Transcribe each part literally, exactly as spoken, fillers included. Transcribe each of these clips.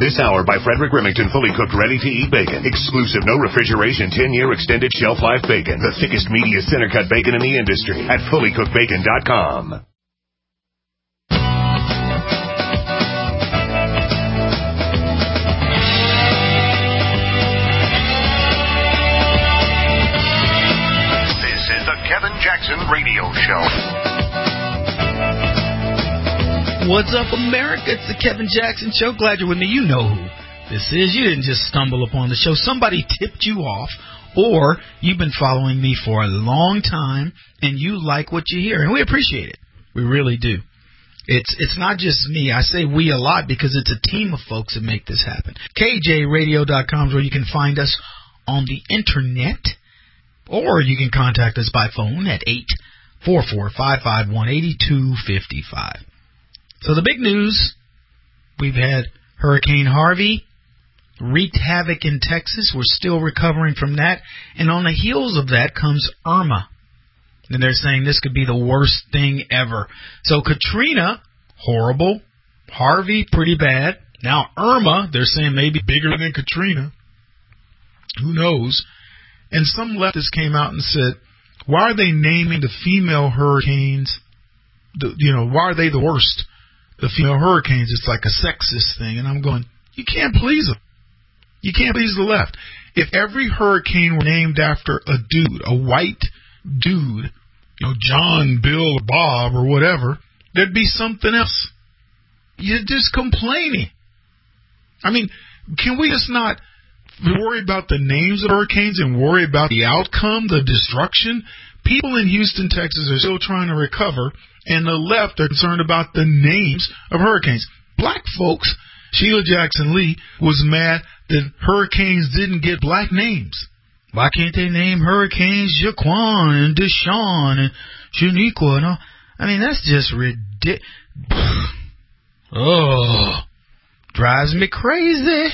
This hour by Frederick Remington, fully cooked, ready-to-eat bacon. Exclusive, no refrigeration, ten-year extended shelf life bacon. The thickest, meatiest, center-cut bacon in the industry at fully cooked bacon dot com. This is the Kevin Jackson Radio Show. What's up, America? It's the Kevin Jackson Show. Glad you're with me. You know who this is. You didn't just stumble upon the show. Somebody tipped you off, or you've been following me for a long time, and you like what you hear. And we appreciate it. We really do. It's it's not just me. I say we a lot because it's a team of folks that make this happen. K J radio dot com is where you can find us on the internet, or you can contact us by phone at eight four four, five five one, eight two five five. So the big news, we've had Hurricane Harvey wreaked havoc in Texas. We're still recovering from that. And on the heels of that comes Irma. And they're saying this could be the worst thing ever. So Katrina, horrible. Harvey, pretty bad. Now Irma, they're saying maybe bigger than Katrina. Who knows? And some leftists came out and said, why are they naming the female hurricanes, the, you know, why are they the worst? The female hurricanes, it's like a sexist thing. And I'm going, you can't please them. You can't please the left. If every hurricane were named after a dude, a white dude, you know, John, Bill, or Bob, or whatever, there'd be something else. You're just complaining. I mean, can we just not worry about the names of hurricanes and worry about the outcome, the destruction? People in Houston, Texas are still trying to recover, and the left are concerned about the names of hurricanes. Black folks, Sheila Jackson Lee, was mad that hurricanes didn't get black names. Why can't they name hurricanes Jaquan and Deshaun and Shaniqua and all? I mean, that's just ridiculous. Oh, drives me crazy.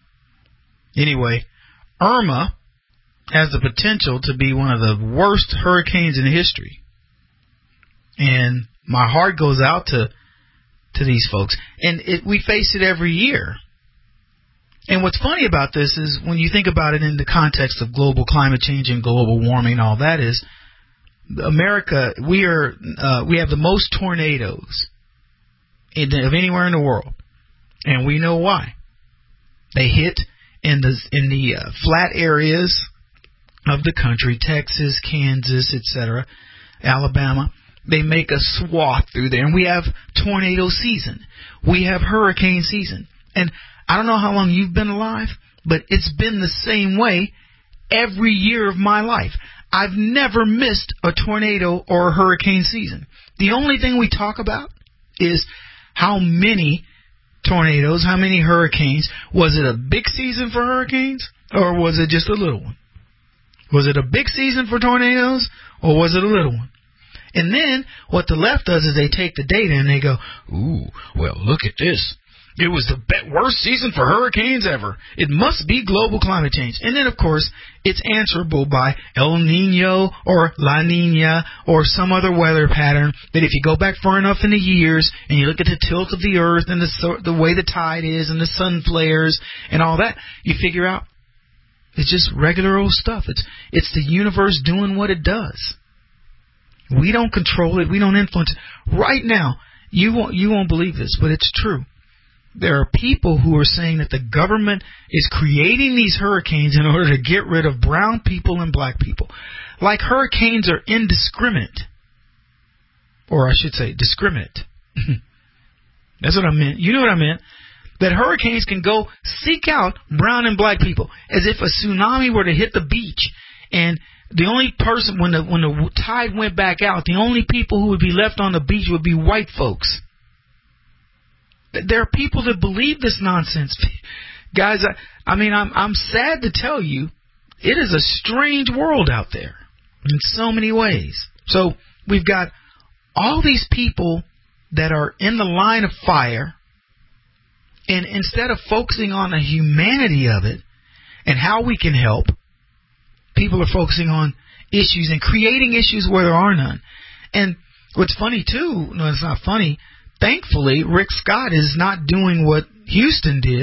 Anyway, Irma has the potential to be one of the worst hurricanes in history. And my heart goes out to to these folks. And it, we face it every year. And what's funny about this is when you think about it in the context of global climate change and global warming and all that is, America, we are uh, we have the most tornadoes in the, of anywhere in the world. And we know why. They hit in the, in the uh, flat areas of the country, Texas, Kansas, et cetera, Alabama. They make a swath through there, and we have tornado season. We have hurricane season. And I don't know how long you've been alive, but it's been the same way every year of my life. I've never missed a tornado or a hurricane season. The only thing we talk about is how many tornadoes, how many hurricanes. Was it a big season for hurricanes, or was it just a little one? Was it a big season for tornadoes, or was it a little one? And then what the left does is they take the data and they go, ooh, well, look at this. It was the be- worst season for hurricanes ever. It must be global climate change. And then, of course, it's answerable by El Nino or La Nina or some other weather pattern that if you go back far enough in the years and you look at the tilt of the earth and the, so- the way the tide is and the sun flares and all that, you figure out it's just regular old stuff. It's it's the universe doing what it does. We don't control it. We don't influence it. Right now, you won't you won't believe this, but it's true. There are people who are saying that the government is creating these hurricanes in order to get rid of brown people and black people. Like hurricanes are indiscriminate. Or I should say discriminate. That's what I meant. You know what I meant. That hurricanes can go seek out brown and black people. As if a tsunami were to hit the beach and the only person, when the when the tide went back out, the only people who would be left on the beach would be white folks. There are people that believe this nonsense. Guys, I, I mean, I'm I'm sad to tell you, it is a strange world out there in so many ways. So we've got all these people that are in the line of fire, and instead of focusing on the humanity of it and how we can help, people are focusing on issues and creating issues where there are none. And what's funny, too, no, it's not funny, thankfully, Rick Scott is not doing what Houston did,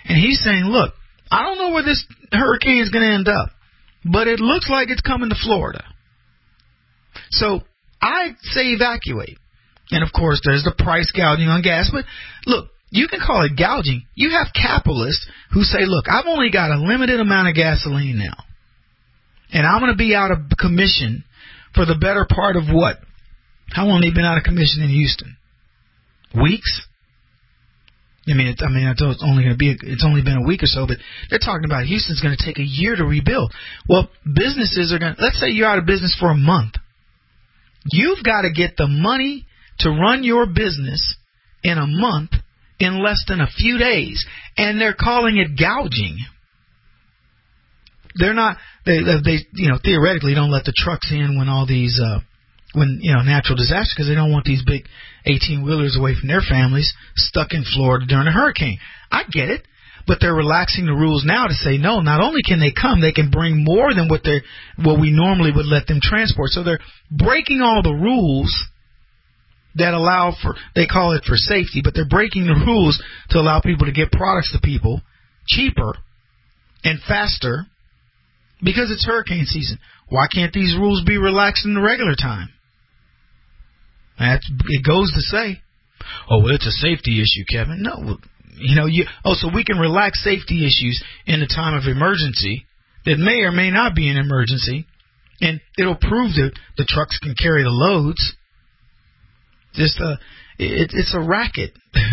And he's saying, look, I don't know where this hurricane is going to end up, but it looks like it's coming to Florida. So I say evacuate. And, of course, there's the price gouging on gas. But, look, you can call it gouging. You have capitalists who say, look, I've only got a limited amount of gasoline now, and I'm going to be out of commission for the better part of what? How long have they been out of commission in Houston? Weeks? I mean, it's, I mean, it's only going to be, it's only been a week or so, but they're talking about Houston's going to take a year to rebuild. Well, businesses are going to, let's say you're out of business for a month. You've got to get the money to run your business in a month in less than a few days, and they're calling it gouging. They're not, they, they, you know, theoretically don't let the trucks in when all these, uh, when, you know, natural disasters, because they don't want these big eighteen-wheelers away from their families stuck in Florida during a hurricane. I get it, but they're relaxing the rules now to say, no, not only can they come, they can bring more than what they what we normally would let them transport. So they're breaking all the rules that allow for, they call it for safety, but they're breaking the rules to allow people to get products to people cheaper and faster because it's hurricane season. Why can't these rules be relaxed in the regular time? That's, it goes to say, oh, well, it's a safety issue, Kevin. No, you know, you, oh, so we can relax safety issues in a time of emergency that may or may not be an emergency, and it'll prove that the trucks can carry the loads. Just a, it, it's a racket.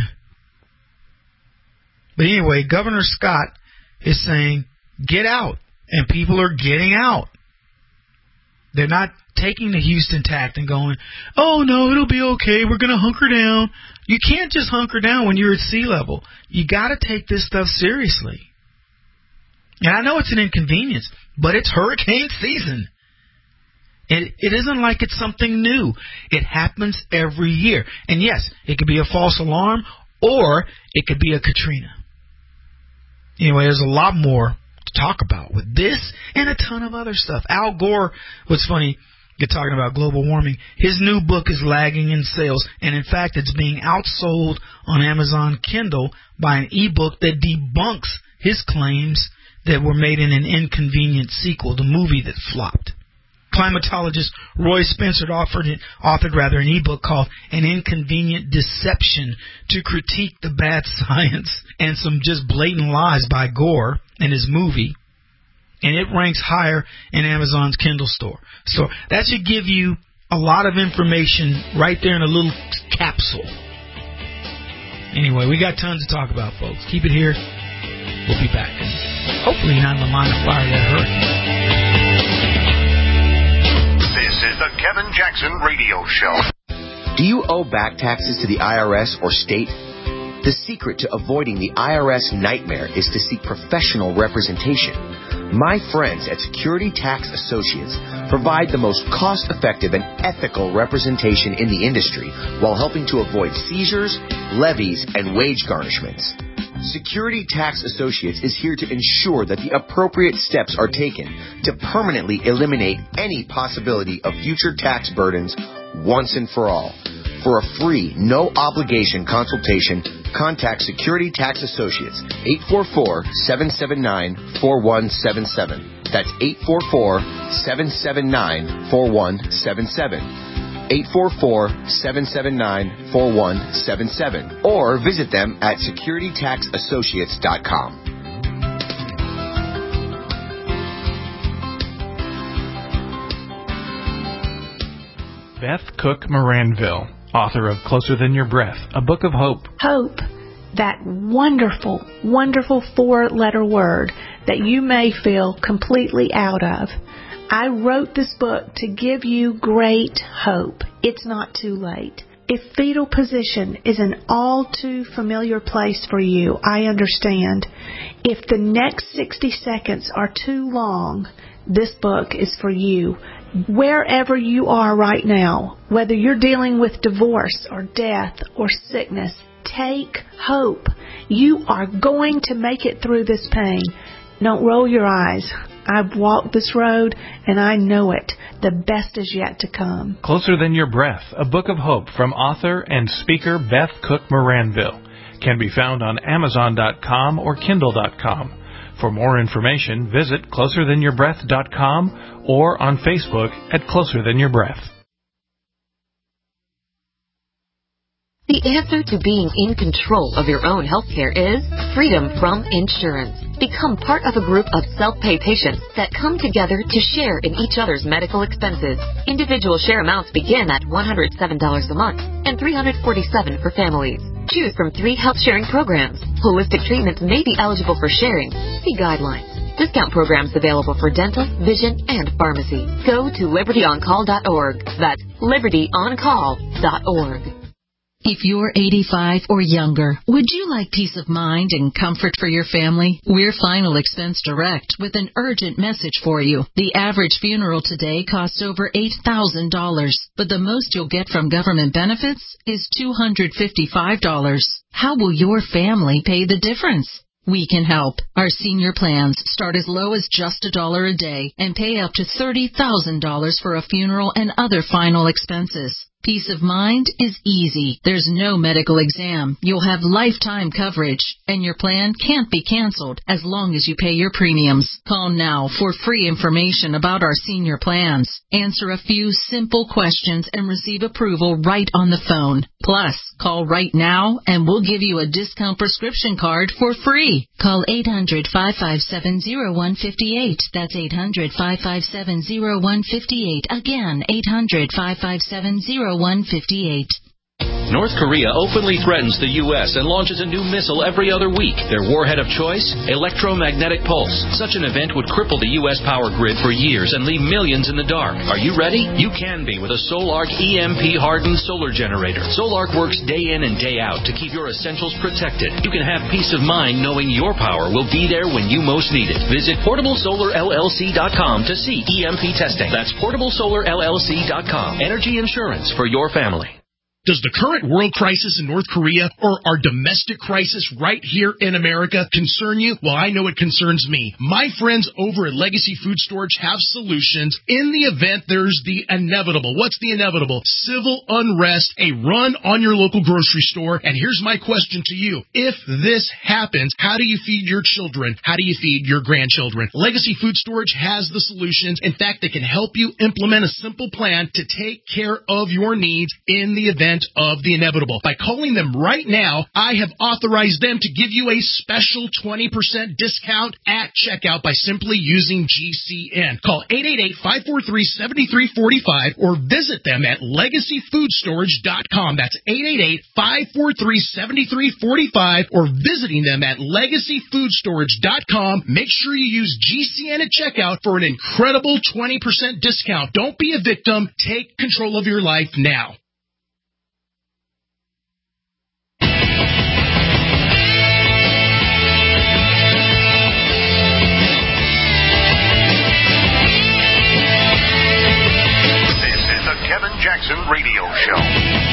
But anyway, Governor Scott is saying, get out, and people are getting out. They're not taking the Houston tact and going, oh, no, it'll be okay, we're going to hunker down. You can't just hunker down when you're at sea level. You got to take this stuff seriously. And I know it's an inconvenience, but it's hurricane season. It, it isn't like it's something new. It happens every year. And yes, it could be a false alarm, or it could be a Katrina. Anyway, there's a lot more to talk about with this and a ton of other stuff. Al Gore, what's funny, you're talking about global warming. His new book is lagging in sales, and in fact, it's being outsold on Amazon Kindle by an ebook that debunks his claims that were made in an inconvenient sequel, the movie that flopped. Climatologist Roy Spencer authored, authored rather an ebook called An Inconvenient Deception to critique the bad science and some just blatant lies by Gore in his movie. And it ranks higher in Amazon's Kindle store. So that should give you a lot of information right there in a little capsule. Anyway, we got tons to talk about, folks. Keep it here. We'll be back. And hopefully not in the line of fire of that hurricane. This is the Kevin Jackson Radio Show. Do you owe back taxes to the I R S or state? The secret to avoiding the I R S nightmare is to seek professional representation. My friends at Security Tax Associates provide the most cost-effective and ethical representation in the industry while helping to avoid seizures, levies, and wage garnishments. Security Tax Associates is here to ensure that the appropriate steps are taken to permanently eliminate any possibility of future tax burdens once and for all. For a free, no-obligation consultation, contact Security Tax Associates, eight four four, seven seven nine, four one seven seven. That's eight four four, seven seven nine, four one seven seven. eight four four, seven seven nine, four one seven seven. Or visit them at security tax associates dot com. Beth Cook Moranville, author of Closer Than Your Breath, a book of hope. Hope, that wonderful, wonderful four-letter word that you may feel completely out of. I wrote this book to give you great hope. It's not too late. If fetal position is an all too familiar place for you, I understand. If the next sixty seconds are too long, this book is for you. Wherever you are right now, whether you're dealing with divorce or death or sickness, take hope. You are going to make it through this pain. Don't roll your eyes. I've walked this road and I know it. The best is yet to come. Closer Than Your Breath, a book of hope from author and speaker Beth Cook Moranville. can be found on Amazon dot com or Kindle dot com. For more information, visit closer than your breath dot com or on Facebook at Closer Than Your Breath. The answer to being in control of your own healthcare is freedom from insurance. Become part of a group of self-pay patients that come together to share in each other's medical expenses. Individual share amounts begin at one hundred seven dollars a month and three hundred forty-seven dollars for families. Choose from three health sharing programs. Holistic treatments may be eligible for sharing. See guidelines. Discount programs available for dental, vision, and pharmacy. Go to liberty on call dot org. That's liberty on call dot org. If you're eighty-five or younger, would you like peace of mind and comfort for your family? We're Final Expense Direct with an urgent message for you. The average funeral today costs over eight thousand dollars, but the most you'll get from government benefits is two hundred fifty-five dollars. How will your family pay the difference? We can help. Our senior plans start as low as just a dollar a day and pay up to thirty thousand dollars for a funeral and other final expenses. Peace of mind is easy. There's no medical exam. You'll have lifetime coverage, and your plan can't be canceled as long as you pay your premiums. Call now for free information about our senior plans. Answer a few simple questions and receive approval right on the phone. Plus, call right now and we'll give you a discount prescription card for free. Call eight hundred, five five seven, oh one five eight. That's eight hundred, five five seven, oh one five eight. Again, eight hundred, five five seven, oh one five eight. North Korea openly threatens the U S and launches a new missile every other week. Their warhead of choice? Electromagnetic pulse. Such an event would cripple the U S power grid for years and leave millions in the dark. Are you ready? You can be with a Solarc E M P-hardened solar generator. Solarc works day in and day out to keep your essentials protected. You can have peace of mind knowing your power will be there when you most need it. Visit portable solar L L C dot com to see E M P testing. That's portable solar L L C dot com. Energy insurance for your family. Does the current world crisis in North Korea or our domestic crisis right here in America concern you? Well, I know it concerns me. My friends over at Legacy Food Storage have solutions in the event there's the inevitable. What's the inevitable? Civil unrest, a run on your local grocery store. And here's my question to you. If this happens, how do you feed your children? How do you feed your grandchildren? Legacy Food Storage has the solutions. In fact, they can help you implement a simple plan to take care of your needs in the event of the inevitable. By calling them right now, I have authorized them to give you a special twenty percent discount at checkout by simply using G C N. Call eight eight eight, five four three, seven three four five or visit them at legacy food storage dot com. That's eight eight eight, five four three, seven three four five or visiting them at legacy food storage dot com. Make sure you use G C N at checkout for an incredible twenty percent discount. Don't be a victim. Take control of your life now. Kevin Jackson Radio Show.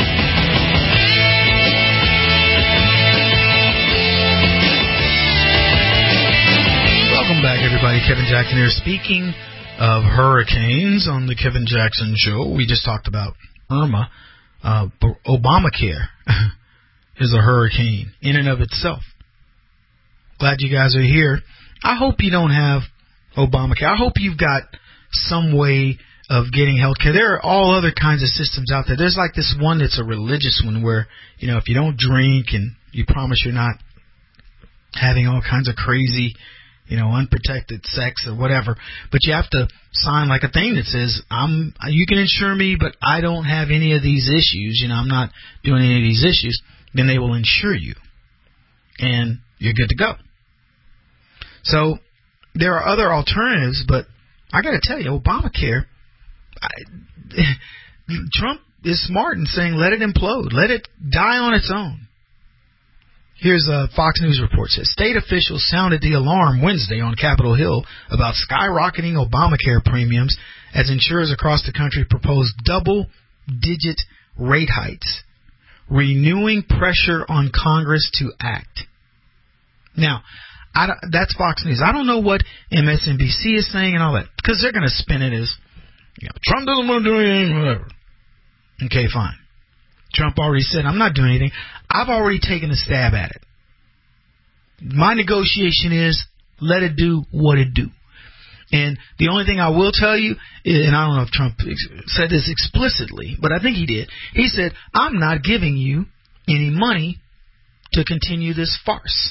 Welcome back, everybody. Kevin Jackson here. Speaking of hurricanes on the Kevin Jackson Show, we just talked about Irma. Uh, Obamacare is a hurricane in and of itself. Glad you guys are here. I hope you don't have Obamacare. I hope you've got some way of getting health care. There are all other kinds of systems out there. There's like this one that's a religious one where, you know, if you don't drink and you promise you're not having all kinds of crazy, you know, unprotected sex or whatever, but you have to sign like a thing that says, I'm, you can insure me, but I don't have any of these issues. You know, I'm not doing any of these issues. Then they will insure you and you're good to go. So there are other alternatives, but I got to tell you, Obamacare, I, Trump is smart in saying let it implode, let it die on its own. Here's a Fox News report. Says state officials sounded the alarm Wednesday on Capitol Hill about skyrocketing Obamacare premiums as insurers across the country proposed double-digit rate hikes, renewing pressure on Congress to act. Now, I don't, that's Fox News. I don't know what M S N B C is saying and all that, because they're going to spin it as, you know, Trump doesn't want to do anything, whatever. Okay, fine. Trump already said, I'm not doing anything. I've already taken a stab at it. My negotiation is let it do what it do. And the only thing I will tell you, and I don't know if Trump said this explicitly, but I think he did. He said, I'm not giving you any money to continue this farce.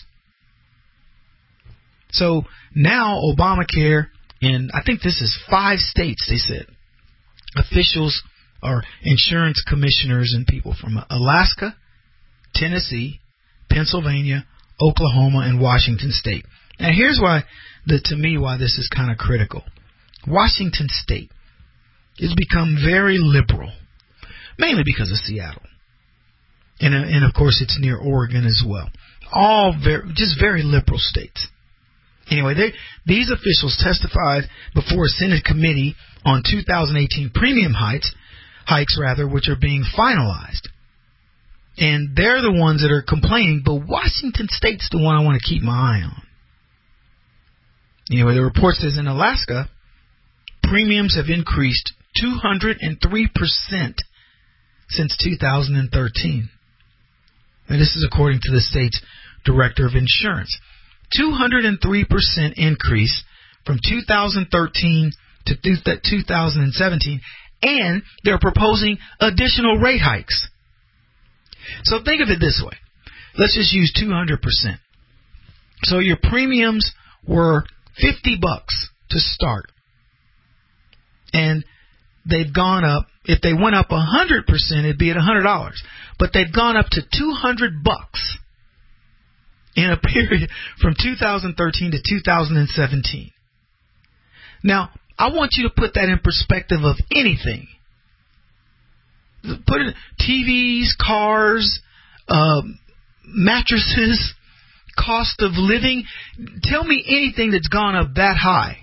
So now Obamacare, in I think this is five states, they said, officials or insurance commissioners and people from Alaska, Tennessee, Pennsylvania, Oklahoma, and Washington State. Now here's why, the, to me, why this is kind of critical. Washington State has become very liberal, mainly because of Seattle. And, uh, and of course, it's near Oregon as well. All very, just very liberal states. Anyway, they, these officials testified before a Senate committee on two thousand eighteen premium hikes, hikes rather, which are being finalized. And they're the ones that are complaining, but Washington State's the one I want to keep my eye on. Anyway, the report says in Alaska, premiums have increased two hundred three percent since two thousand thirteen. And this is according to the state's director of insurance. two hundred three percent increase from two thousand thirteen to two thousand seventeen, and they're proposing additional rate hikes. So think of it this way. Let's just use two hundred percent. So your premiums were fifty bucks to start. And they've gone up, if they went up one hundred percent, it'd be at one hundred dollars. But they've gone up to two hundred bucks in a period from two thousand thirteen to two thousand seventeen. Now, I want you to put that in perspective of anything. Put it T Vs, cars, uh, mattresses, cost of living. Tell me anything that's gone up that high.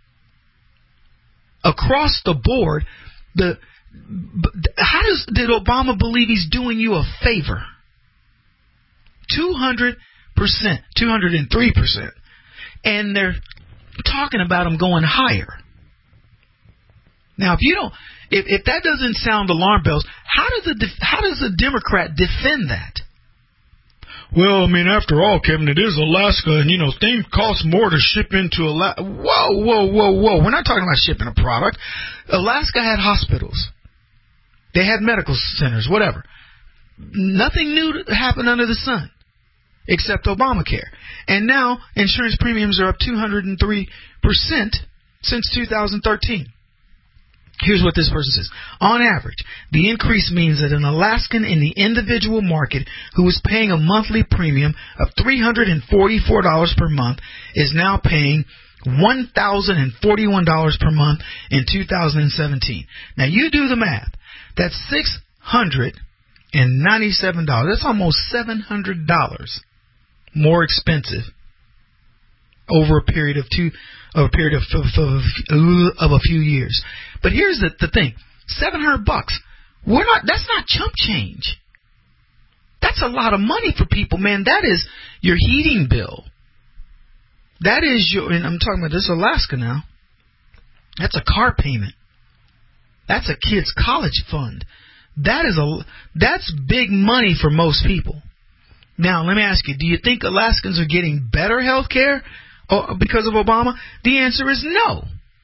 Across the board, the how does did Obama believe he's doing you a favor? Two hundred percent, two hundred and three percent, and they're talking about him going higher. Now, if you don't, if, if that doesn't sound alarm bells, how does a how does a Democrat defend that? Well, I mean, after all, Kevin, it is Alaska, and, you know, things cost more to ship into Alaska. Whoa, whoa, whoa, whoa. We're not talking about shipping a product. Alaska had hospitals. They had medical centers, whatever. Nothing new happened under the sun except Obamacare. And now insurance premiums are up two hundred three percent since two thousand thirteen. Here's what this person says. On average, the increase means that an Alaskan in the individual market who was paying a monthly premium of three hundred forty-four dollars per month is now paying one thousand forty-one dollars per month in two thousand seventeen. Now, you do the math. That's six hundred ninety-seven dollars. That's almost seven hundred dollars more expensive over a period of two of a period of, of, of, of a few years. But here's the, the thing. seven hundred bucks. We're not that's not chump change. That's a lot of money for people, man. That is your heating bill. That is your, and I'm talking about this Alaska now. That's a car payment. That's a kid's college fund. That is a that's big money for most people. Now, let me ask you, do you think Alaskans are getting better health care because of Obama? The answer is no.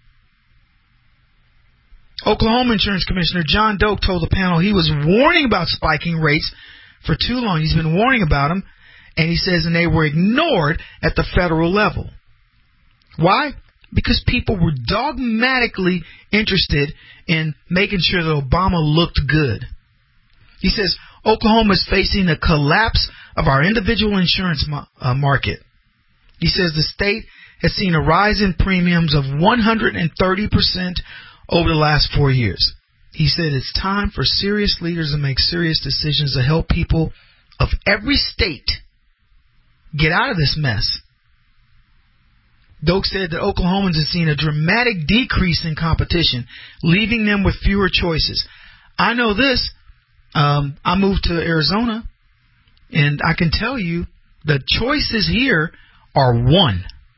Oklahoma Insurance Commissioner John Doak told the panel he was warning about spiking rates for too long. He's been warning about them, and he says, and they were ignored at the federal level. Why? Because people were dogmatically interested in making sure that Obama looked good. He says, Oklahoma is facing a collapse of our individual insurance ma- uh, market. He says the state has seen a rise in premiums of one hundred thirty percent over the last four years. He said it's time for serious leaders to make serious decisions to help people of every state get out of this mess. Doak said that Oklahomans have seen a dramatic decrease in competition, leaving them with fewer choices. I know this. Um, I moved to Arizona, and I can tell you the choices here are one.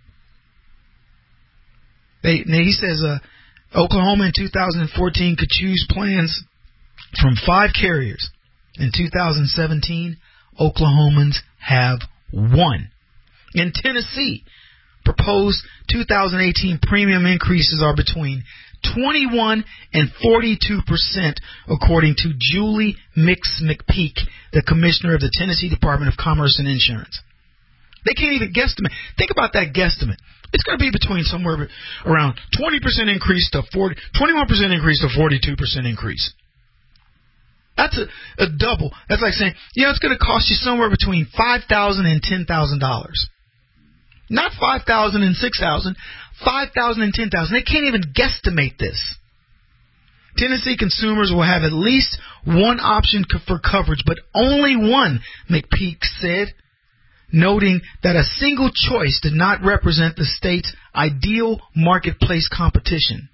They, he says uh, Oklahoma in two thousand fourteen could choose plans from five carriers. In two thousand seventeen, Oklahomans have won. In Tennessee, proposed two thousand eighteen premium increases are between twenty-one and forty-two percent, according to Julie Mix McPeak, the commissioner of the Tennessee Department of Commerce and Insurance. They can't even guesstimate. Think about that guesstimate. It's going to be between somewhere around twenty percent increase to forty, twenty-one percent increase to forty-two percent increase. That's a, a double. That's like saying, you know, it's going to cost you somewhere between five thousand dollars and ten thousand dollars. Not five thousand dollars and six thousand dollars, five thousand dollars and ten thousand dollars. They can't even guesstimate this. Tennessee consumers will have at least one option for coverage, but only one, McPeak said, noting that a single choice did not represent the state's ideal marketplace competition.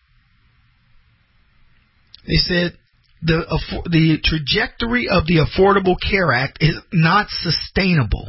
They said the the trajectory of the Affordable Care Act is not sustainable.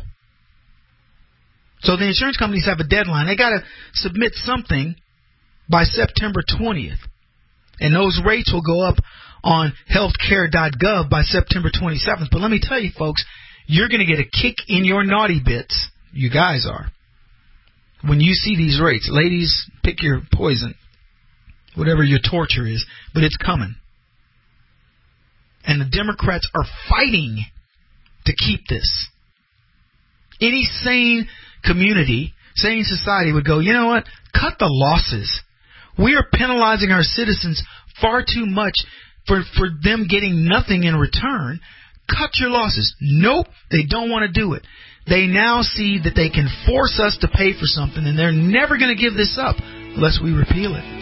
So the insurance companies have a deadline. They got to submit something by September twentieth. And those rates will go up on healthcare dot gov by September twenty-seventh. But let me tell you, folks, you're going to get a kick in your naughty bits. You guys are. When you see these rates. Ladies, pick your poison. Whatever your torture is. But it's coming. And the Democrats are fighting to keep this. Any sane community, sane society would go, you know what? Cut the losses. We are penalizing our citizens far too much for, for them getting nothing in return. Cut your losses. Nope, they don't want to do it. They now see that they can force us to pay for something, and they're never going to give this up unless we repeal it.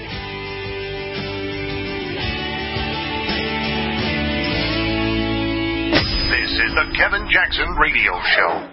This is the Kevin Jackson Radio Show.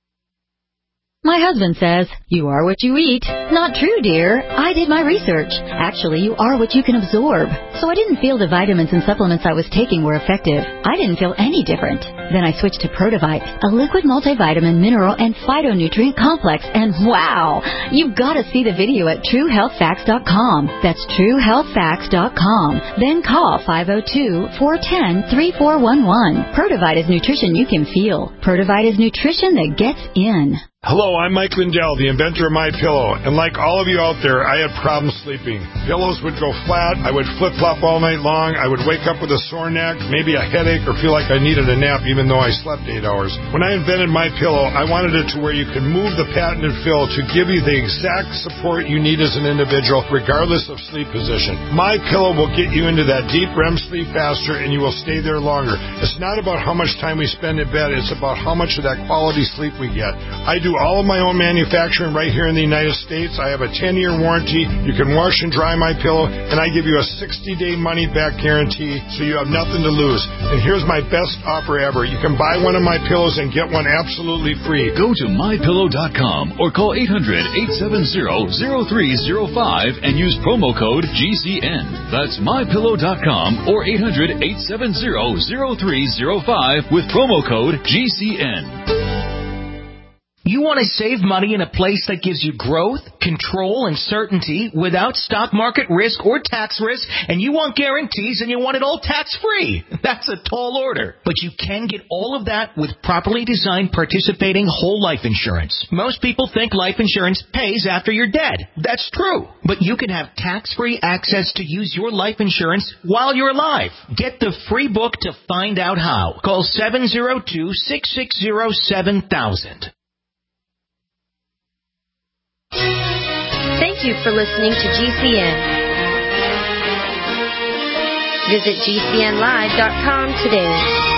My husband says, you are what you eat. Not true, dear. I did my research. Actually, you are what you can absorb. So I didn't feel the vitamins and supplements I was taking were effective. I didn't feel any different. Then I switched to Protivite, a liquid multivitamin, mineral, and phytonutrient complex. And wow, you've got to see the video at true health facts dot com. That's true health facts dot com. Then call five oh two, four one oh, three four one one. Protivite is nutrition you can feel. Protivite is nutrition that gets in. Hello, I'm Mike Lindell, the inventor of MyPillow, and like all of you out there, I had problems sleeping. Pillows would go flat, I would flip-flop all night long, I would wake up with a sore neck, maybe a headache, or feel like I needed a nap even though I slept eight hours. When I invented MyPillow, I wanted it to where you could move the patented fill to give you the exact support you need as an individual, regardless of sleep position. MyPillow will get you into that deep R E M sleep faster, and you will stay there longer. It's not about how much time we spend in bed, it's about how much of that quality sleep we get. I do all of my own manufacturing right here in the United States. I have a ten-year warranty. You can wash and dry my pillow, and I give you a sixty-day money-back guarantee, so you have nothing to lose. And here's my best offer ever. You can buy one of my pillows and get one absolutely free. Go to my pillow dot com or call eight hundred, eight seven zero, zero three zero five and use promo code G C N. That's my pillow dot com or eight hundred, eight seven zero, zero three zero five with promo code G C N. You want to save money in a place that gives you growth, control, and certainty without stock market risk or tax risk, and you want guarantees and you want it all tax-free. That's a tall order. But you can get all of that with properly designed participating whole life insurance. Most people think life insurance pays after you're dead. That's true. But you can have tax-free access to use your life insurance while you're alive. Get the free book to find out how. Call seven oh two, six six zero, seven thousand. Thank you for listening to G C N. Visit G C N live dot com today.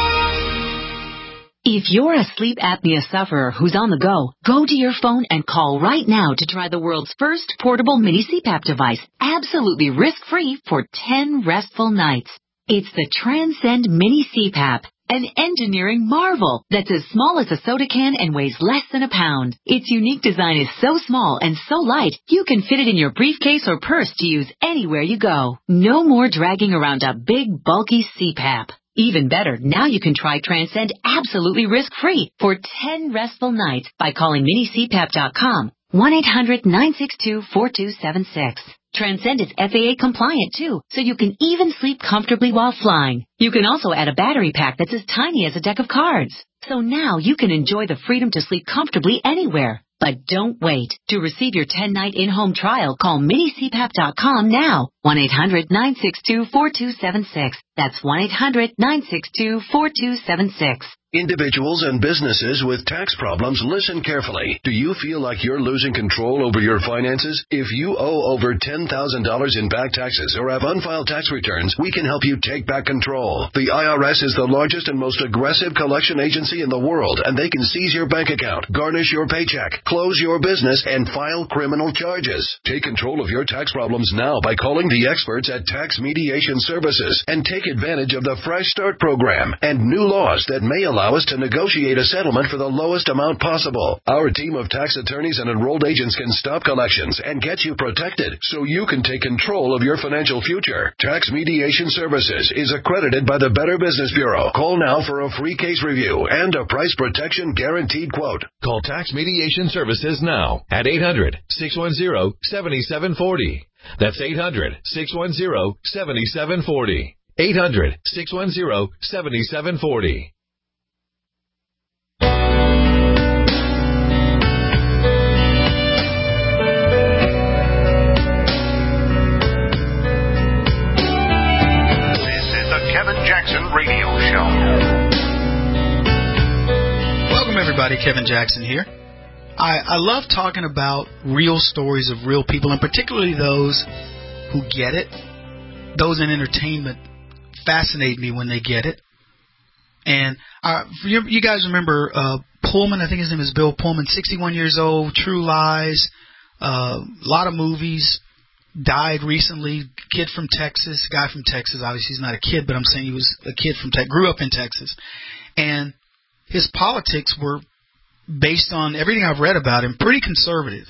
If you're a sleep apnea sufferer who's on the go, go to your phone and call right now to try the world's first portable mini C PAP device, absolutely risk-free for ten restful nights. It's the Transcend Mini C PAP. An engineering marvel that's as small as a soda can and weighs less than a pound. Its unique design is so small and so light, you can fit it in your briefcase or purse to use anywhere you go. No more dragging around a big, bulky C PAP. Even better, now you can try Transcend absolutely risk-free for ten restful nights by calling mini C PAP dot com, one eight hundred, nine six two, four two seven six. Transcend is F A A compliant too, so you can even sleep comfortably while flying. You can also add a battery pack that's as tiny as a deck of cards. So now you can enjoy the freedom to sleep comfortably anywhere. But don't wait. To receive your ten-night in-home trial, call mini C PAP dot com now. one eight hundred nine six two four two seven six. That's one eight hundred nine six two four two seven six. Individuals and businesses with tax problems, listen carefully. Do you feel like you're losing control over your finances? If you owe over ten thousand dollars in back taxes or have unfiled tax returns, we can help you take back control. The I R S is the largest and most aggressive collection agency in the world, and they can seize your bank account, garnish your paycheck, close your business, and file criminal charges. Take control of your tax problems now by calling the experts at Tax Mediation Services and take advantage of the Fresh Start program and new laws that may allow us to negotiate a settlement for the lowest amount possible. Our team of tax attorneys and enrolled agents can stop collections and get you protected so you can take control of your financial future. Tax Mediation Services is accredited by the Better Business Bureau. Call now for a free case review and a price protection guaranteed quote. Call Tax Mediation Services now at eight hundred six one zero seven seven four zero. That's eight hundred six one zero seven seven four zero. eight hundred six one zero seven seven four zero. Kevin Jackson Radio Show. Welcome, everybody. Kevin Jackson here. I, I love talking about real stories of real people, and particularly those who get it. Those in entertainment fascinate me when they get it. And uh, you, you guys remember uh, Pullman? I think his name is Bill Pullman, sixty-one years old, True Lies, a uh, lot of movies. Died recently, kid from Texas, guy from Texas. Obviously, he's not a kid, but I'm saying he was a kid from Texas, grew up in Texas. And his politics were based on everything I've read about him, pretty conservative.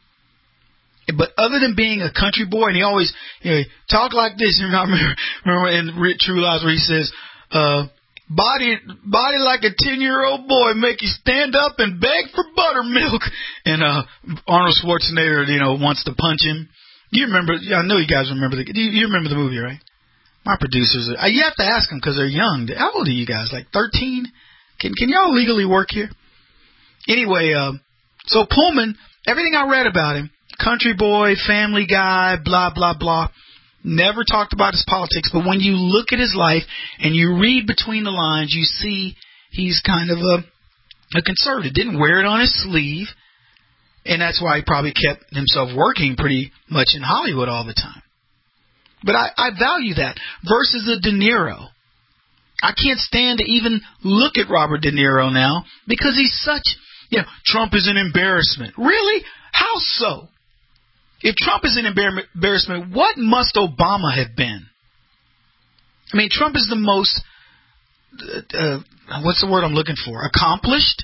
But other than being a country boy, and he always, you know, talk like this. You know, I remember, remember in True Lies where he says, uh, Body, body like a ten-year-old boy, make you stand up and beg for buttermilk. And uh, Arnold Schwarzenegger, you know, wants to punch him. You remember? I know you guys remember the. You, you remember the movie, right? My producers. Are, you have to ask them because they're young. How old are you guys? Like thirteen? Can Can y'all legally work here? Anyway, uh, so Pullman. Everything I read about him, country boy, family guy, blah blah blah. Never talked about his politics. But when you look at his life and you read between the lines, you see he's kind of a a conservative. Didn't wear it on his sleeve. And that's why he probably kept himself working pretty much in Hollywood all the time. But I, I value that versus a De Niro. I can't stand to even look at Robert De Niro now because he's such, you know, Trump is an embarrassment. Really? How so? If Trump is an embarrassment, what must Obama have been? I mean, Trump is the most, uh, uh, what's the word I'm looking for? Accomplished?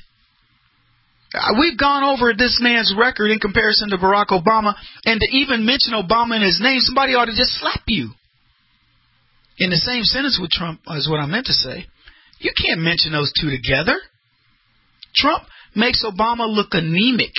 We've gone over this man's record in comparison to Barack Obama, and to even mention Obama in his name, somebody ought to just slap you. In the same sentence with Trump is what I meant to say. You can't mention those two together. Trump makes Obama look anemic.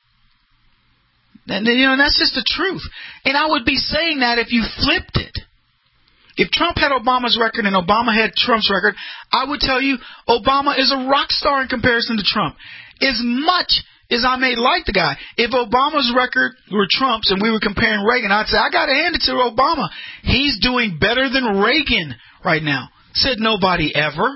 And, you know, that's just the truth. And I would be saying that if you flipped it. If Trump had Obama's record and Obama had Trump's record, I would tell you Obama is a rock star in comparison to Trump. As much as I may like the guy, if Obama's record were Trump's and we were comparing Reagan, I'd say, I got to hand it to Obama. He's doing better than Reagan right now. Said nobody ever.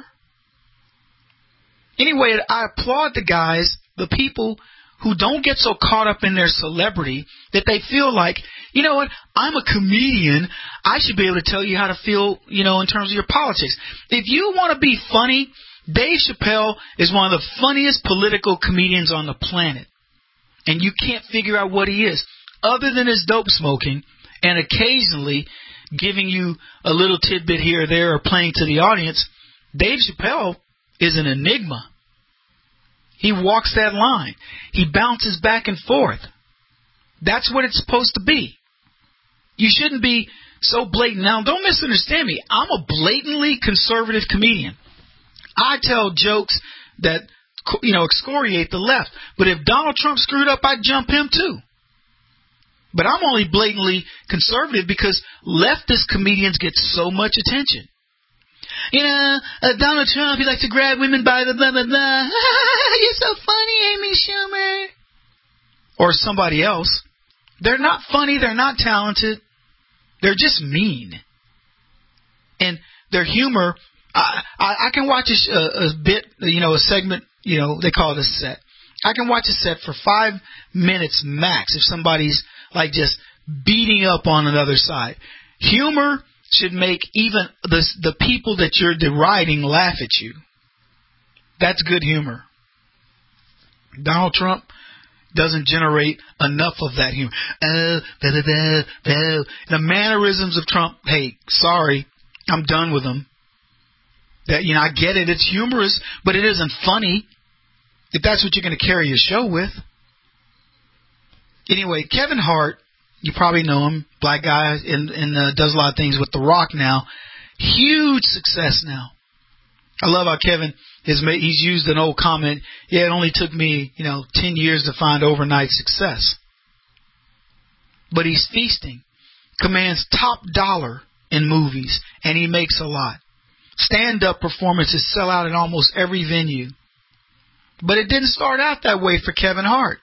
Anyway, I applaud the guys, the people who don't get so caught up in their celebrity that they feel like, you know what, I'm a comedian. I should be able to tell you how to feel, you know, in terms of your politics. If you want to be funny, Dave Chappelle is one of the funniest political comedians on the planet. And you can't figure out what he is. Other than his dope smoking and occasionally giving you a little tidbit here or there or playing to the audience, Dave Chappelle is an enigma. He walks that line. He bounces back and forth. That's what it's supposed to be. You shouldn't be so blatant. Now, don't misunderstand me. I'm a blatantly conservative comedian. I tell jokes that, you know, excoriate the left. But if Donald Trump screwed up, I'd jump him too. But I'm only blatantly conservative because leftist comedians get so much attention. You know, uh, Donald Trump, he likes to grab women by the blah, blah, blah. You're so funny, Amy Schumer. Or somebody else. They're not funny. They're not talented. They're just mean. And their humor, I, I, I can watch a, a bit, you know, a segment, you know, they call it a set. I can watch a set for five minutes max if somebody's like just beating up on another side. Humor should make even the the people that you're deriding laugh at you. That's good humor. Donald Trump doesn't generate enough of that humor. Uh, da, da, da, da. The mannerisms of Trump, hey, sorry, I'm done with them. That, you know, I get it. It's humorous, but it isn't funny if that's what you're going to carry your show with. Anyway, Kevin Hart, you probably know him, black guy, and, and uh, does a lot of things with The Rock now. Huge success now. I love how Kevin has made, he's used an old comment, yeah, it only took me, you know, ten years to find overnight success. But he's feasting, commands top dollar in movies, and he makes a lot. Stand-up performances sell out in almost every venue. But it didn't start out that way for Kevin Hart.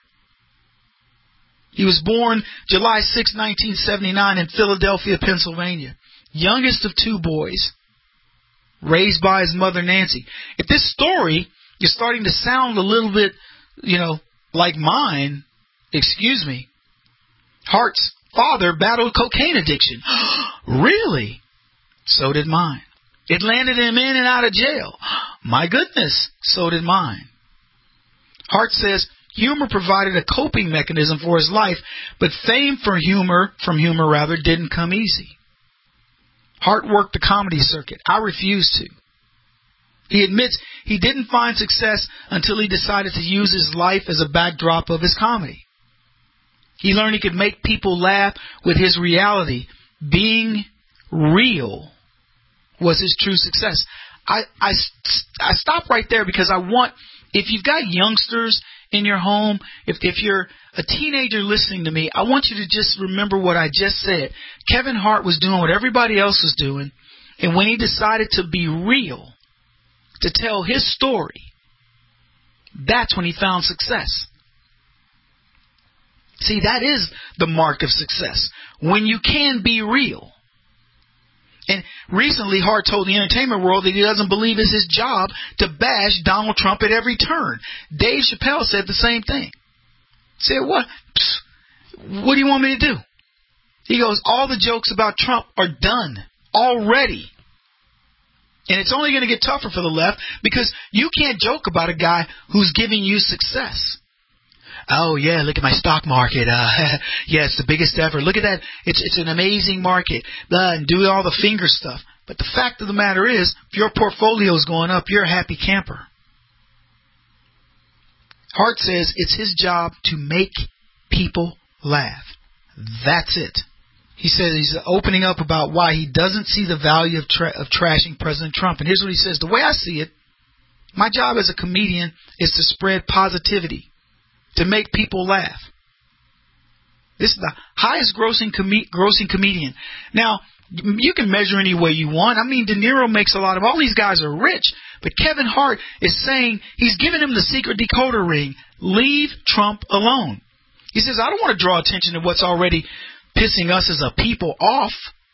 He was born July sixth, nineteen seventy-nine in Philadelphia, Pennsylvania. Youngest of two boys. Raised by his mother, Nancy. If this story is starting to sound a little bit, you know, like mine, excuse me. Hart's father battled cocaine addiction. Really? So did mine. It landed him in and out of jail. My goodness, so did mine. Hart says humor provided a coping mechanism for his life, but fame for humor, from humor rather, didn't come easy. Hart worked the comedy circuit. I refused to. He admits he didn't find success until he decided to use his life as a backdrop of his comedy. He learned he could make people laugh with his reality. Being real was his true success. I, I, I stop right there because I want, if you've got youngsters in your home, if, if you're a teenager listening to me, I want you to just remember what I just said. Kevin Hart was doing what everybody else was doing, and when he decided to be real, to tell his story, that's when he found success. See, that is the mark of success, when you can be real. And recently, Hart told the entertainment world that he doesn't believe it's his job to bash Donald Trump at every turn. Dave Chappelle said the same thing. Said, what? Psst, what do you want me to do? He goes, all the jokes about Trump are done already. And it's only going to get tougher for the left because you can't joke about a guy who's giving you success. Oh, yeah, look at my stock market. Uh, yeah, it's the biggest ever. Look at that. It's it's an amazing market. Uh, and do all the finger stuff. But the fact of the matter is, if your portfolio is going up, you're a happy camper. Hart says it's his job to make people laugh. That's it. He says he's opening up about why he doesn't see the value of, tra- of trashing President Trump. And here's what he says. The way I see it, my job as a comedian is to spread positivity, to make people laugh. This is the highest grossing, com- grossing comedian. Now, you can measure any way you want. I mean, De Niro makes a lot of, all these guys are rich. But Kevin Hart is saying, he's giving him the secret decoder ring. Leave Trump alone. He says, I don't want to draw attention to what's already pissing us as a people off.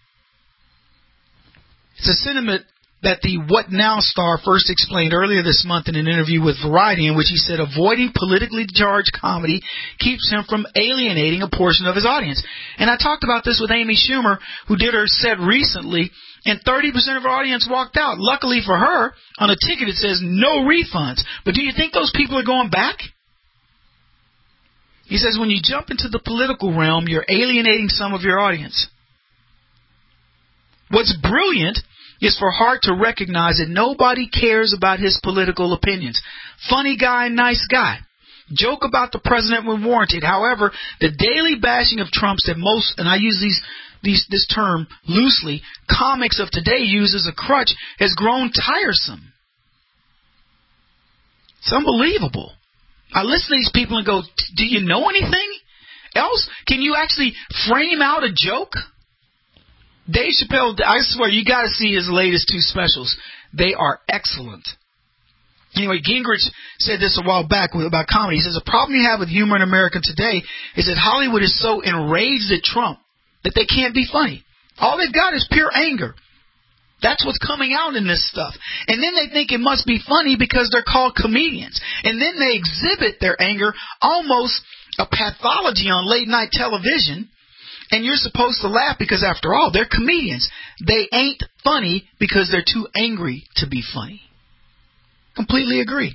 It's a sentiment that the What Now star first explained earlier this month in an interview with Variety, in which he said avoiding politically charged comedy keeps him from alienating a portion of his audience. And I talked about this with Amy Schumer, who did her set recently, and thirty percent of her audience walked out. Luckily for her, on a ticket it says no refunds. But do you think those people are going back? He says when you jump into the political realm, you're alienating some of your audience. What's brilliant is for Hart to recognize that nobody cares about his political opinions. Funny guy, nice guy. Joke about the president when warranted. However, the daily bashing of Trump's that most, and I use these, these this term loosely, comics of today use as a crutch has grown tiresome. It's unbelievable. I listen to these people and go, do you know anything else? Can you actually frame out a joke? Dave Chappelle, I swear, you got to see his latest two specials. They are excellent. Anyway, Gingrich said this a while back about comedy. He says, the problem you have with humor in America today is that Hollywood is so enraged at Trump that they can't be funny. All they've got is pure anger. That's what's coming out in this stuff. And then they think it must be funny because they're called comedians. And then they exhibit their anger, almost a pathology on late night television. And you're supposed to laugh because, after all, they're comedians. They ain't funny because they're too angry to be funny. Completely agree.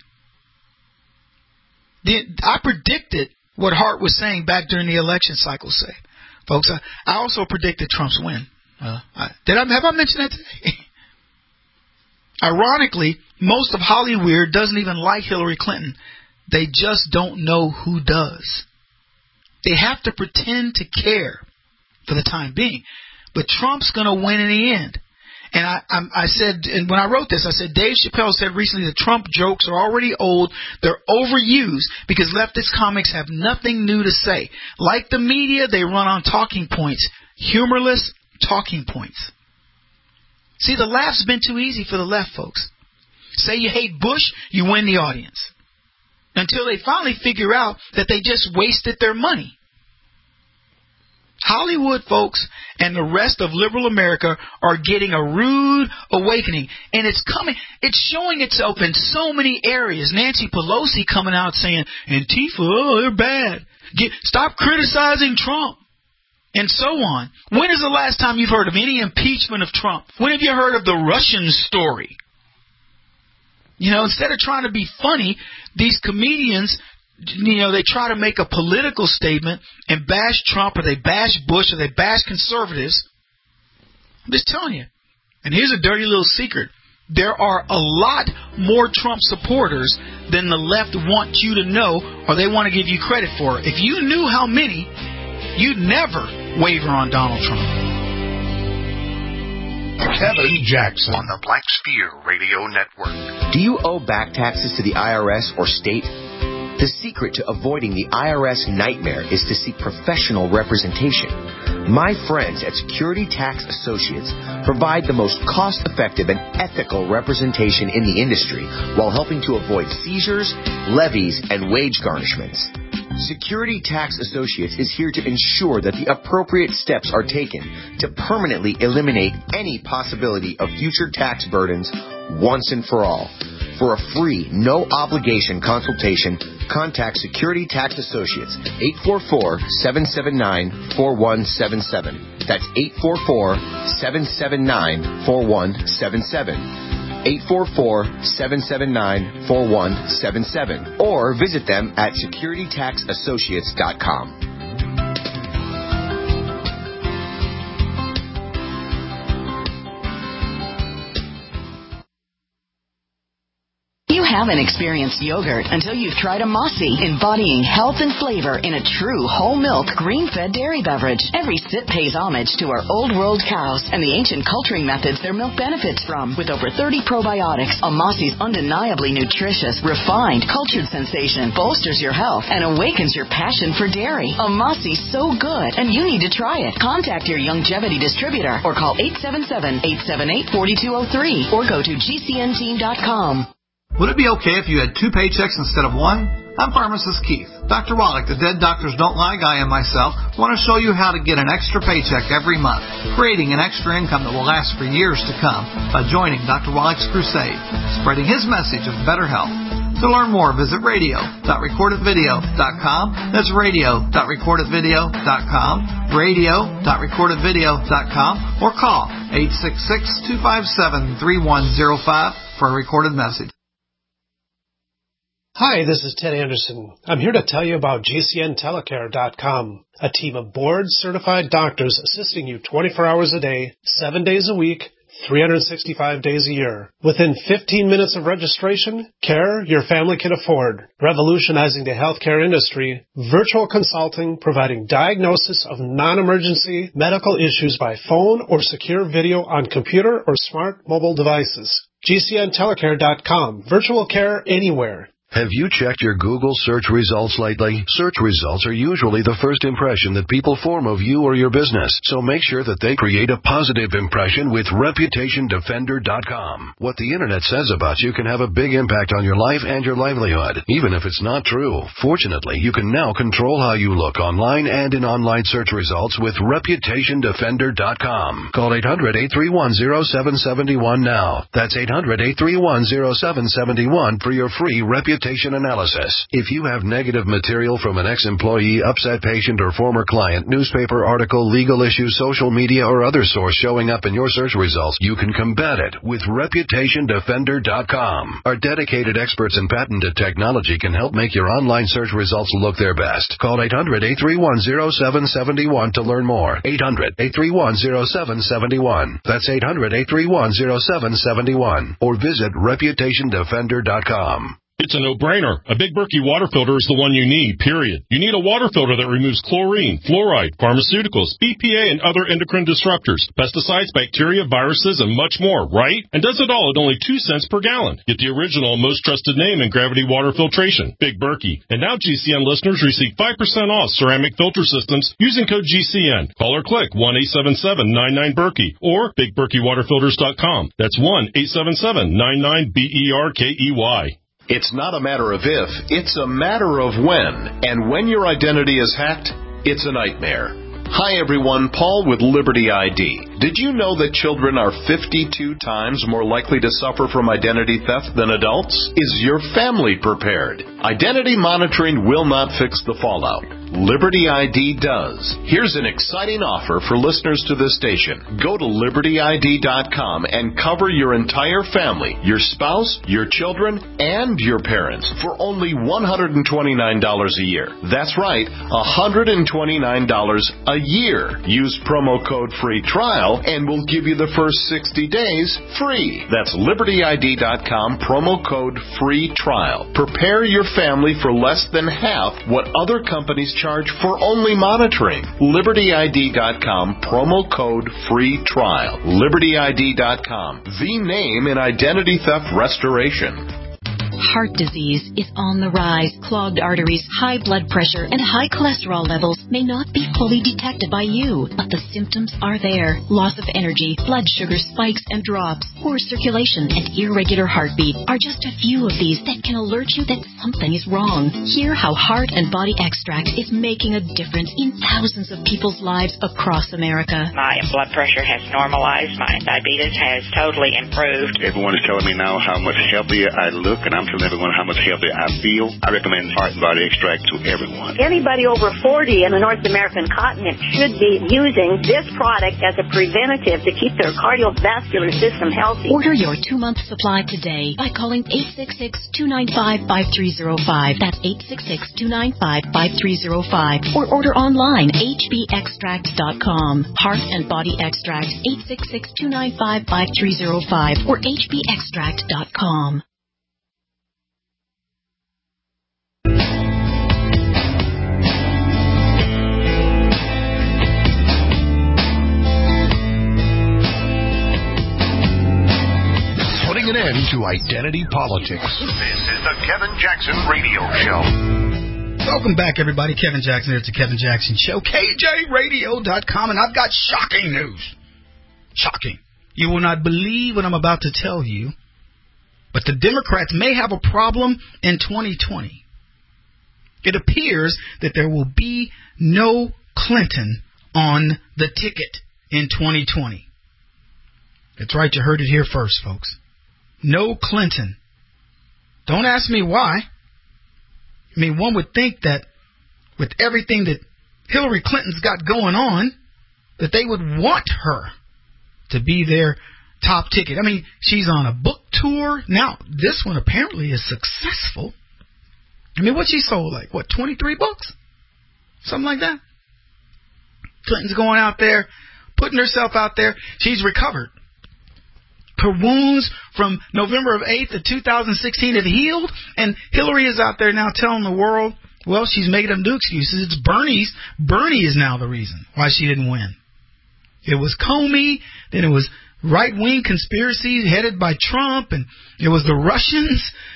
The, I predicted what Hart was saying back during the election cycle, say. Folks, I, I also predicted Trump's win. Uh, I, did I, have I mentioned that today? Ironically, most of Hollywood doesn't even like Hillary Clinton. They just don't know who does. They have to pretend to care for the time being. But Trump's going to win in the end. And I, I, I said, and when I wrote this, I said, Dave Chappelle said recently that Trump jokes are already old. They're overused because leftist comics have nothing new to say. Like the media, they run on talking points. Humorless talking points. See, the laugh's been too easy for the left, folks. Say you hate Bush, you win the audience. Until they finally figure out that they just wasted their money. Hollywood, folks, and the rest of liberal America are getting a rude awakening. And it's coming, it's showing itself in so many areas. Nancy Pelosi coming out saying, Antifa, oh, they're bad. Get, stop criticizing Trump. And so on. When is the last time you've heard of any impeachment of Trump? When have you heard of the Russian story? You know, instead of trying to be funny, these comedians, you know, they try to make a political statement and bash Trump, or they bash Bush, or they bash conservatives. I'm just telling you. And here's a dirty little secret. There are a lot more Trump supporters than the left want you to know, or they want to give you credit for. If you knew how many, you'd never waver on Donald Trump. Kevin Jackson on the Black Sphere Radio Network. Do you owe back taxes to the I R S or state? The secret to avoiding the I R S nightmare is to seek professional representation. My friends at Security Tax Associates provide the most cost-effective and ethical representation in the industry while helping to avoid seizures, levies, and wage garnishments. Security Tax Associates is here to ensure that the appropriate steps are taken to permanently eliminate any possibility of future tax burdens once and for all. For a free, no-obligation consultation, contact Security Tax Associates, eight four four, seven seven nine, four one seven seven. That's eight four four, seven seven nine, four one seven seven. eight four four, seven seven nine, four one seven seven. Or visit them at security tax associates dot com. You haven't experienced yogurt until you've tried a Mossy, embodying health and flavor in a true whole milk, green-fed dairy beverage. Every sip pays homage to our old world cows and the ancient culturing methods their milk benefits from. With over thirty probiotics, a Mossy's undeniably nutritious, refined, cultured sensation bolsters your health and awakens your passion for dairy. A Mossy's so good, and you need to try it. Contact your Youngevity distributor or call eight seven seven, eight seven eight, four two zero three or go to G C N team dot com. Would it be okay if you had two paychecks instead of one? I'm Pharmacist Keith. Doctor Wallach, the Dead Doctors Don't Lie guy, and myself want to show you how to get an extra paycheck every month, creating an extra income that will last for years to come by joining Doctor Wallach's crusade, spreading his message of better health. To learn more, visit radio dot record it video dot com. That's radio dot record it video dot com, radio dot record it video dot com, or call eight six six, two five seven, three one zero five for a recorded message. Hi, this is Ted Anderson. I'm here to tell you about G C N telecare dot com, a team of board-certified doctors assisting you twenty-four hours a day, seven days a week, three hundred sixty-five days a year. Within fifteen minutes of registration, care your family can afford. Revolutionizing the healthcare industry, virtual consulting providing diagnosis of non-emergency medical issues by phone or secure video on computer or smart mobile devices. G C N telecare dot com, virtual care anywhere. Have you checked your Google search results lately? Search results are usually the first impression that people form of you or your business, so make sure that they create a positive impression with Reputation Defender dot com. What the internet says about you can have a big impact on your life and your livelihood, even if it's not true. Fortunately, you can now control how you look online and in online search results with Reputation Defender dot com. Call eight hundred, eight three one, zero seven seven one now. That's eight hundred, eight three one, zero seven seven one for your free reputation analysis. If you have negative material from an ex-employee, upset patient, or former client, newspaper article, legal issue, social media, or other source showing up in your search results, you can combat it with Reputation Defender dot com. Our dedicated experts in patented technology can help make your online search results look their best. Call eight hundred, eight three one, zero seven seven one to learn more. eight hundred, eight three one, zero seven seven one. That's eight hundred, eight three one, zero seven seven one. Or visit Reputation Defender dot com. It's a no-brainer. A Big Berkey water filter is the one you need, period. You need a water filter that removes chlorine, fluoride, pharmaceuticals, B P A, and other endocrine disruptors, pesticides, bacteria, viruses, and much more, right? And does it all at only two cents per gallon. Get the original, most trusted name in gravity water filtration, Big Berkey. And now G C N listeners receive five percent off ceramic filter systems using code G C N. Call or click one eight seven seven, nine nine, Berkey or Big Berkey Water Filters dot com. That's one eight seven seven, nine nine, B E R K E Y. It's not a matter of if, it's a matter of when. And when your identity is hacked, it's a nightmare. Hi everyone, Paul with Liberty I D. Did you know that children are fifty-two times more likely to suffer from identity theft than adults? Is your family prepared? Identity monitoring will not fix the fallout. Liberty I D does. Here's an exciting offer for listeners to this station. Go to Liberty I D dot com and cover your entire family, your spouse, your children, and your parents for only one hundred twenty-nine dollars a year. That's right, one hundred twenty-nine dollars a year. Use promo code free trial and we'll give you the first sixty days free. That's Liberty I D dot com, promo code free trial. Prepare your family for less than half what other companies charge for only monitoring. Liberty I D dot com, promo code free trial. Liberty I D dot com, the name in identity theft restoration. Heart disease is on the rise. Clogged arteries, high blood pressure, and high cholesterol levels may not be fully detected by you, but the symptoms are there. Loss of energy, blood sugar spikes and drops, poor circulation, and irregular heartbeat are just a few of these that can alert you that something is wrong. Hear how Heart and Body Extract is making a difference in thousands of people's lives across America. My blood pressure has normalized. My diabetes has totally improved. Everyone is telling me now how much healthier I look, and I'm telling everyone how much healthier I feel. I recommend Heart and Body Extract to everyone. Anybody over forty in the North American continent should be using this product as a preventative to keep their cardiovascular system healthy. Order your two-month supply today by calling eight six six, two nine five, five three zero five. That's eight six six, two nine five, five three zero five. Or order online, H B extract dot com. Heart and Body Extract, eight six six, two nine five, five three zero five or H B extract dot com. Putting an end to identity politics. This is the Kevin Jackson Radio Show. Welcome back, everybody. Kevin Jackson here. It's the Kevin Jackson Show. K J radio dot com, and I've got shocking news. Shocking. You will not believe what I'm about to tell you, but the Democrats may have a problem in twenty twenty. It appears that there will be no Clinton on the ticket in twenty twenty. That's right, you heard it here first, folks. No Clinton. Don't ask me why. I mean, one would think that with everything that Hillary Clinton's got going on, that they would want her to be their top ticket. I mean, she's on a book tour. Now, this one apparently is successful. I mean, what she sold, like, what, twenty-three books? Something like that. Clinton's going out there, putting herself out there. She's recovered. Her wounds from November of eighth of two thousand sixteen have healed, and Hillary is out there now telling the world, well, she's making them do excuses. It's Bernie's. Bernie is now the reason why she didn't win. It was Comey, then it was right-wing conspiracies headed by Trump, and it was the Russians,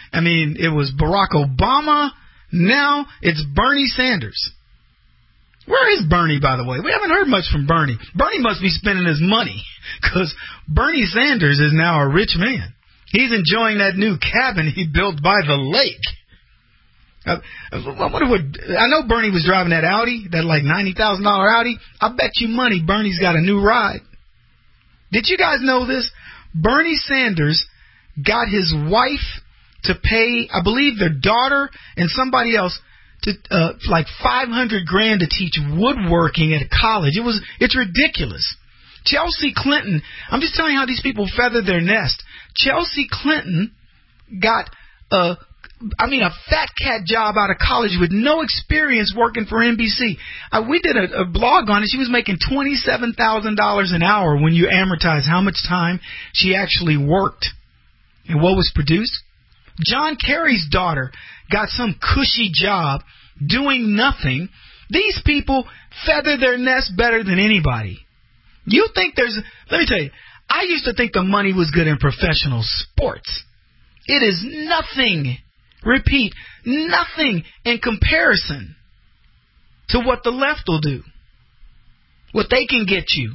I mean, it was Barack Obama. Now it's Bernie Sanders. Where is Bernie, by the way? We haven't heard much from Bernie. Bernie must be spending his money because Bernie Sanders is now a rich man. He's enjoying that new cabin he built by the lake. Uh, I wonder what. I know Bernie was driving that Audi, that like ninety thousand dollars Audi. I bet you money Bernie's got a new ride. Did you guys know this? Bernie Sanders got his wife to pay, I believe, their daughter and somebody else to uh, like five hundred grand to teach woodworking at a college. It was it's ridiculous. Chelsea Clinton. I'm just telling you how these people feather their nest. Chelsea Clinton got a. I mean, a fat cat job out of college with no experience working for N B C. Uh, we did a, a blog on it. She was making twenty-seven thousand dollars an hour when you amortize how much time she actually worked. And what was produced? John Kerry's daughter got some cushy job doing nothing. These people feather their nest better than anybody. You think there's... Let me tell you, I used to think the money was good in professional sports. It is nothing... Repeat, nothing in comparison to what the left will do, what they can get you.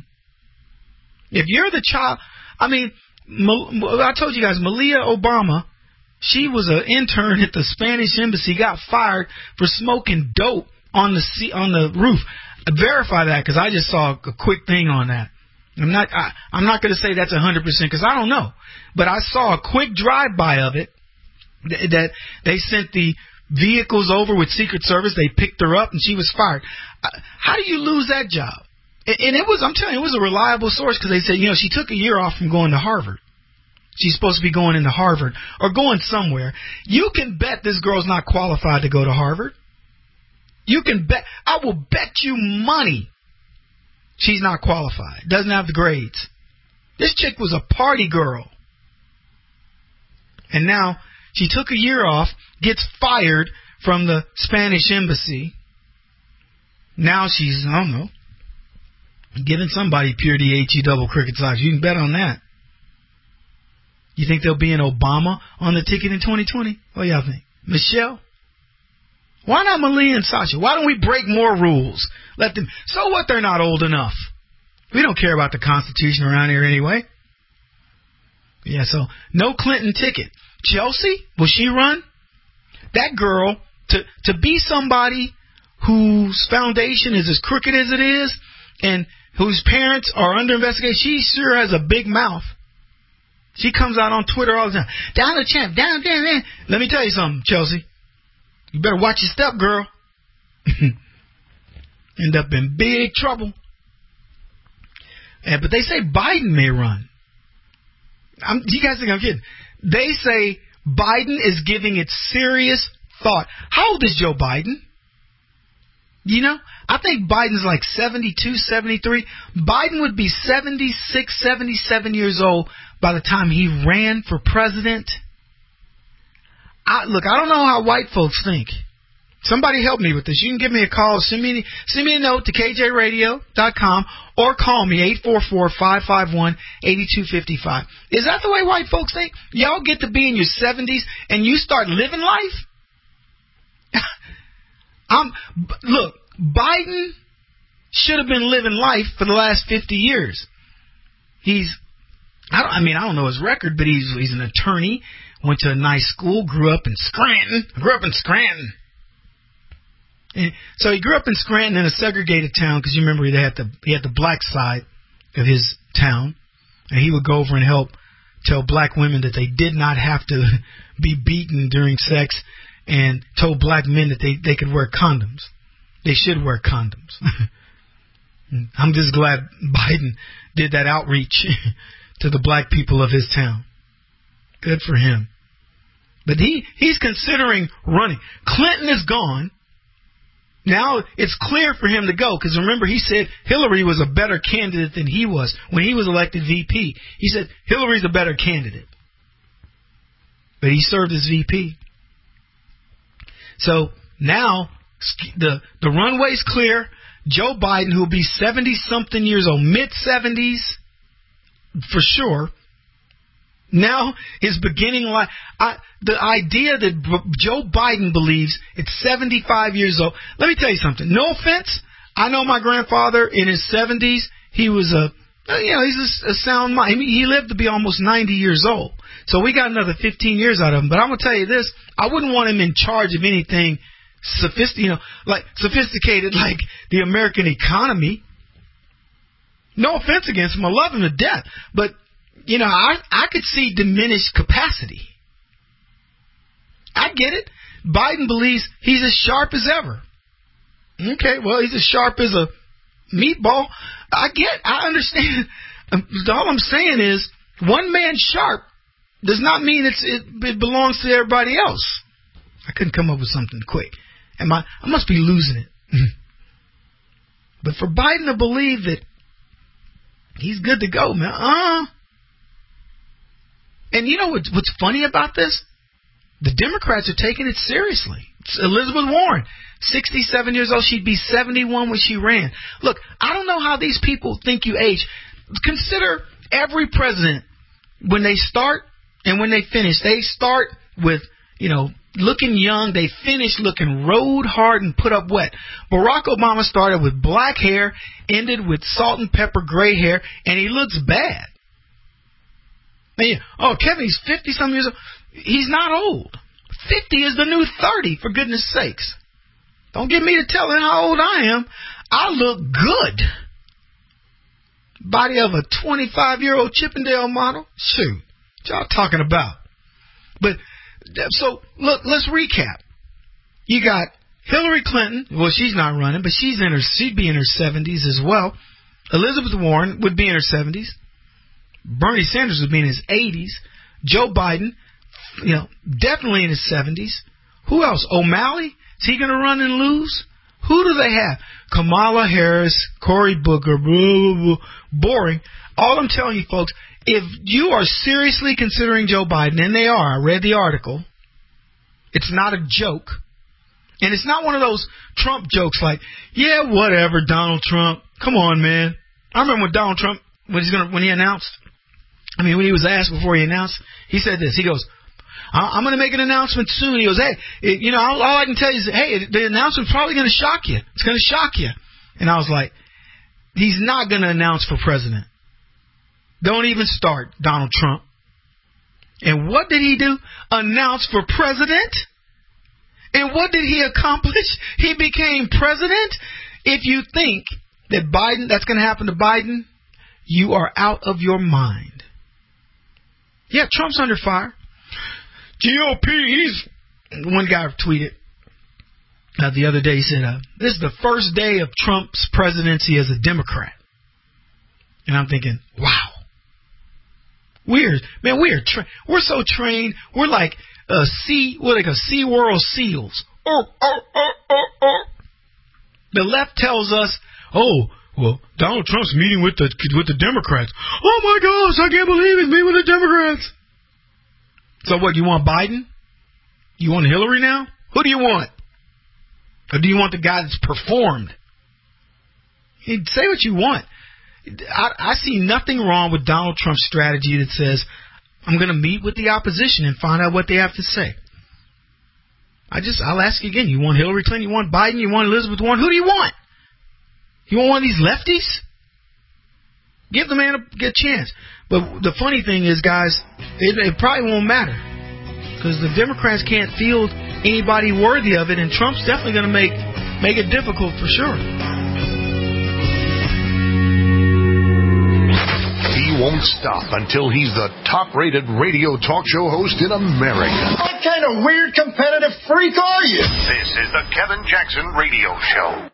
If you're the child, I mean, I told you guys, Malia Obama, she was an intern at the Spanish embassy, got fired for smoking dope on the on the roof. Verify that because I just saw a quick thing on that. I'm not I, I'm not going to say that's one hundred percent because I don't know, but I saw a quick drive-by of it. That they sent the vehicles over with Secret Service. They picked her up and she was fired. How do you lose that job? And it was, I'm telling you, it was a reliable source because they said, you know, she took a year off from going to Harvard. She's supposed to be going into Harvard or going somewhere. You can bet this girl's not qualified to go to Harvard. You can bet, I will bet you money she's not qualified. Doesn't have the grades. This chick was a party girl. And now she took a year off, gets fired from the Spanish embassy. Now she's, I don't know, giving somebody Purity H E double cricket socks. You can bet on that. You think there'll be an Obama on the ticket in twenty twenty? What do y'all think? Michelle? Why not Malia and Sasha? Why don't we break more rules? Let them. So what? They're not old enough. We don't care about the Constitution around here anyway. Yeah, so no Clinton ticket. Chelsea, will she run? That girl, to to be somebody whose foundation is as crooked as it is and whose parents are under investigation, she sure has a big mouth. She comes out on Twitter all the time. Down the champ, down, down, down. Let me tell you something, Chelsea. You better watch your step, girl. End up in big trouble. And, but they say Biden may run. I'm, you guys think I'm kidding? They say Biden is giving it serious thought. How old is Joe Biden? You know, I think Biden's like seventy-two, seventy-three. Biden would be seventy-six, seventy-seven years old by the time he ran for president. I, look, I don't know how white folks think. Somebody help me with this. You can give me a call. Send me, send me a note to K J radio dot com or call me eight four four, five five one, eight two five five. Is that the way white folks think? Y'all get to be in your seventies and you start living life? I'm, look, Biden should have been living life for the last fifty years. He's, I, don't, I mean, I don't know his record, but he's he's an attorney, went to a nice school, grew up in Scranton, grew up in Scranton. And so he grew up in Scranton in a segregated town because you remember they had the he had the black side of his town, and he would go over and help tell black women that they did not have to be beaten during sex, and told black men that they, they could wear condoms. They should wear condoms. I'm just glad Biden did that outreach to the black people of his town. Good for him. But he, he's considering running. Clinton is gone. Now it's clear for him to go because remember he said Hillary was a better candidate than he was when he was elected V P. He said Hillary's a better candidate. But he served as V P. So now the the runway's clear. Joe Biden, who will be seventy-something years old, mid-seventies for sure. now is beginning life. I, the idea that B- Joe Biden believes at seventy-five years old. Let me tell you something. No offense. I know my grandfather in his seventies. He was a, you know, he's a, a sound mind. He lived to be almost ninety years old. So we got another fifteen years out of him. But I'm gonna tell you this: I wouldn't want him in charge of anything sophisticated, you know, like sophisticated like the American economy. No offense against him. I love him to death. But, you know, I, I could see diminished capacity. I get it. Biden believes he's as sharp as ever. Okay, well, he's as sharp as a meatball. I get, I understand. All I'm saying is, one man sharp does not mean it's, it, it belongs to everybody else. I couldn't come up with something quick. Am I, I must be losing it. But for Biden to believe that he's good to go, man. Uh. And you know what, what's funny about this? The Democrats are taking it seriously. It's Elizabeth Warren, sixty-seven years old. She'd be seventy-one when she ran. Look, I don't know how these people think you age. Consider every president, when they start and when they finish, they start with, you know, looking young. They finish looking road hard and put up wet. Barack Obama started with black hair, ended with salt and pepper gray hair, and he looks bad. And, oh, Kevin, he's fifty-some years old. He's not old. fifty is the new thirty, for goodness sakes. Don't get me to telling how old I am. I look good. Body of a twenty-five-year-old Chippendale model. Shoot, what y'all talking about? But, so, look, let's recap. You got Hillary Clinton. Well, she's not running, but she's in her, she'd be in her seventies as well. Elizabeth Warren would be in her seventies. Bernie Sanders would be in his eighties. Joe Biden, you know, definitely in his seventies. Who else? O'Malley? Is he going to run and lose? Who do they have? Kamala Harris, Cory Booker, blah, blah, blah, boring. All I'm telling you, folks, if you are seriously considering Joe Biden, and they are, I read the article, it's not a joke. And it's not one of those Trump jokes like, yeah, whatever, Donald Trump. Come on, man. I remember when Donald Trump, when he's gonna, when he announced, I mean, when he was asked before he announced, he said this. He goes, I'm going to make an announcement soon. He goes, hey, it, you know, all, all I can tell you is, hey, the announcement's probably going to shock you. It's going to shock you. And I was like, he's not going to announce for president. Don't even start, Donald Trump. And what did he do? Announce for president? And what did he accomplish? He became president? If you think that Biden, that's going to happen to Biden, you are out of your mind. Yeah, Trump's under fire. G O P, he's... One guy tweeted uh, the other day, he said, uh, this is the first day of Trump's presidency as a Democrat. And I'm thinking, wow. We're, man, we're tra- we're so trained. We're like uh, sea, what like a Sea World seals. Oh, oh, oh, oh, oh. The left tells us, oh, well, Donald Trump's meeting with the with the Democrats. Oh my gosh, I can't believe he's meeting with the Democrats. So what? You want Biden? You want Hillary now? Who do you want? Or do you want the guy that's performed? You say what you want. I, I see nothing wrong with Donald Trump's strategy that says, I'm going to meet with the opposition and find out what they have to say. I just, I'll ask you again. You want Hillary Clinton? You want Biden? You want Elizabeth Warren? Who do you want? You want one of these lefties? Give the man a good chance. But the funny thing is, guys, it, it probably won't matter. Because the Democrats can't field anybody worthy of it, and Trump's definitely going to make make it difficult for sure. He won't stop until he's the top-rated radio talk show host in America. What kind of weird competitive freak are you? This is the Kevin Jackson Radio Show.